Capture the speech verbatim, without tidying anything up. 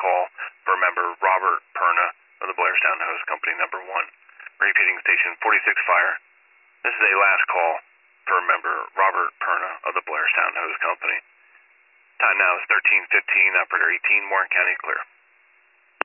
call for member Robert Perna of the Blairstown Hose Company number one. Repeating station forty-six fire. This is a last call for member Robert Perna of the Blairstown Hose Company. Time now is thirteen fifteen, operator eighteen, Warren County clear.